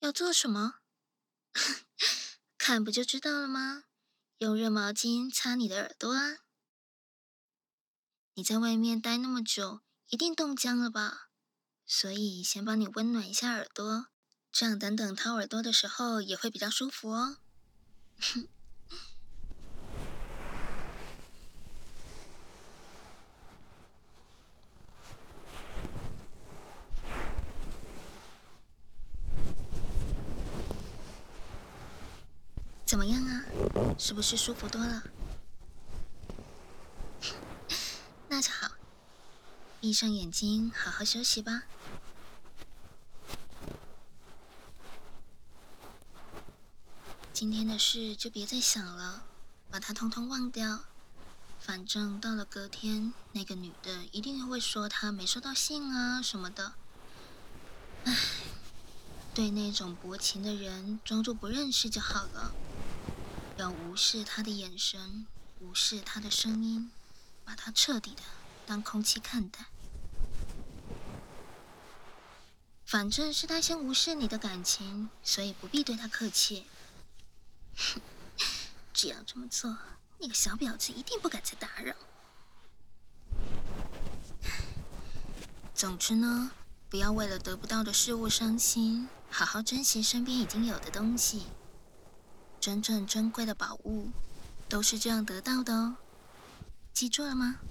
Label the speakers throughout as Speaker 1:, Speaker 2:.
Speaker 1: 要做什么？看不就知道了吗？用热毛巾擦你的耳朵啊！你在外面待那么久，一定冻僵了吧？所以先帮你温暖一下耳朵，这样等等掏耳朵的时候也会比较舒服哦。怎么样啊？是不是舒服多了？那就好，闭上眼睛，好好休息吧。今天的事就别再想了，把它通通忘掉。反正到了隔天，那个女的一定会说她没收到信啊什么的。对那种薄情的人，装作不认识就好了。要无视他的眼神，无视他的声音，把他彻底的当空气看待。反正是他先无视你的感情，所以不必对他客气。只要这么做，那个小婊子一定不敢再打扰。总之呢，不要为了得不到的事物伤心，好好珍惜身边已经有的东西。真正珍贵的宝物，都是这样得到的哦。记住了吗？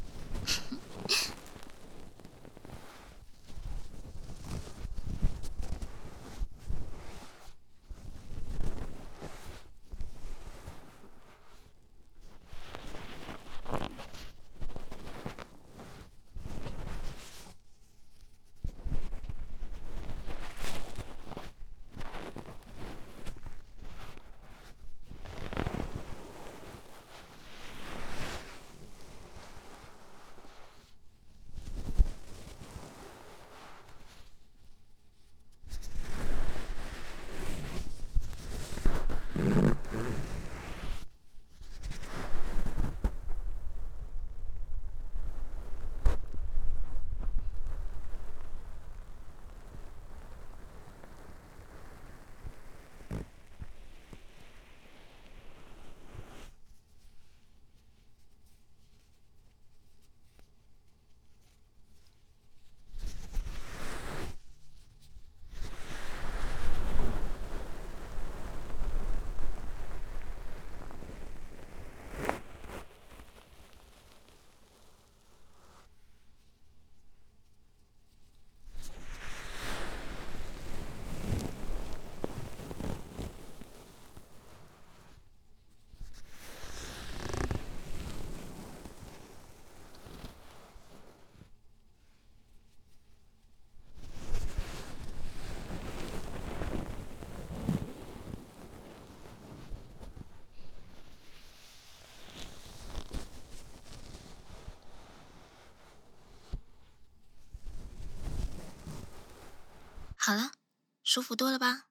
Speaker 1: 好了，舒服多了吧？